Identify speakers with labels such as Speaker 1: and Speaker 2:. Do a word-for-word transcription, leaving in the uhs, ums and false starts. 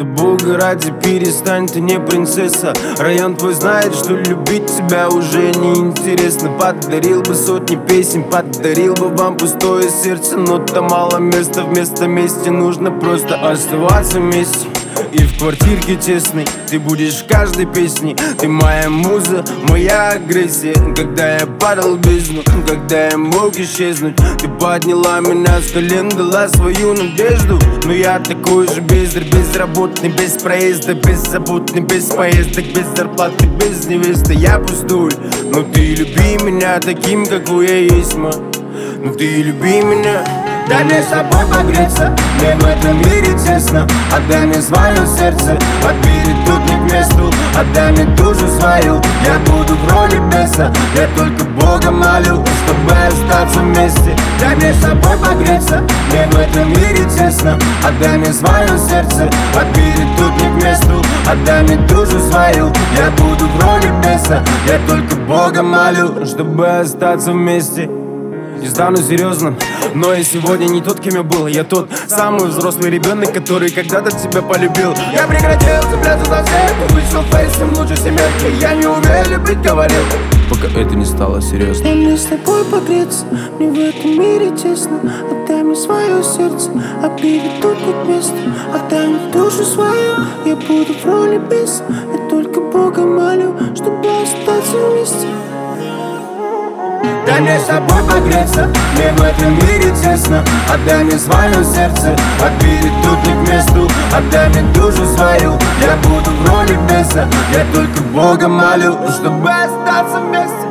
Speaker 1: Да бога ради, перестань, ты не принцесса. Район твой знает, что любить тебя уже не интересно. Подарил бы сотни песен, подарил бы вам пустое сердце, но там мало места, вместо мести нужно просто оставаться вместе. И в квартирке тесной ты будешь в каждой песне. Ты моя муза, моя агрессия. Когда я падал в бездну, когда я мог исчезнуть, ты подняла меня с колен, дала свою надежду. Но я такой же бездарь, безработный, без проезда, беззаботный, без поездок, без зарплаты, без невесты. Я пустой, но ты люби меня таким, какой я есть, ма. Ну ты люби меня.
Speaker 2: Дай мне с собой погреться, мне в этом мире тесно. Отдай мне свое сердце, подбери тут не к месту. Отдай мне душу свою, я буду в роли беса. Я только Бога молю, чтобы остаться вместе. Дай мне с собой погреться, мне в этом мире тесно. Отдай мне свое сердце, подбери тут не к месту. Отдай мне душу свою, я буду в роли беса. Я только Бога молю,
Speaker 1: чтобы остаться вместе. Не стану серьезным, но я сегодня не тот, кем я был. Я тот самый взрослый ребенок, который когда-то тебя полюбил.
Speaker 2: Я прекратил цепляться за всех, вышел фейсом лучше семерки. Я не умею любить, говорил,
Speaker 1: пока это не стало серьезно.
Speaker 3: Дай мне с тобой погреться, мне в этом мире тесно. Отдай мне свое сердце, обиды тут не к месту. Отдай мне душу свою, я буду в роли беса. Я только Бога молю, чтобы остаться вместе.
Speaker 2: Дай мне с собой погреться, мне в этом мире тесно. Отдай мне свое сердце, подбери тут не к месту. Отдай мне душу свою, я буду в роли беса. Я только Бога молю, чтобы остаться вместе.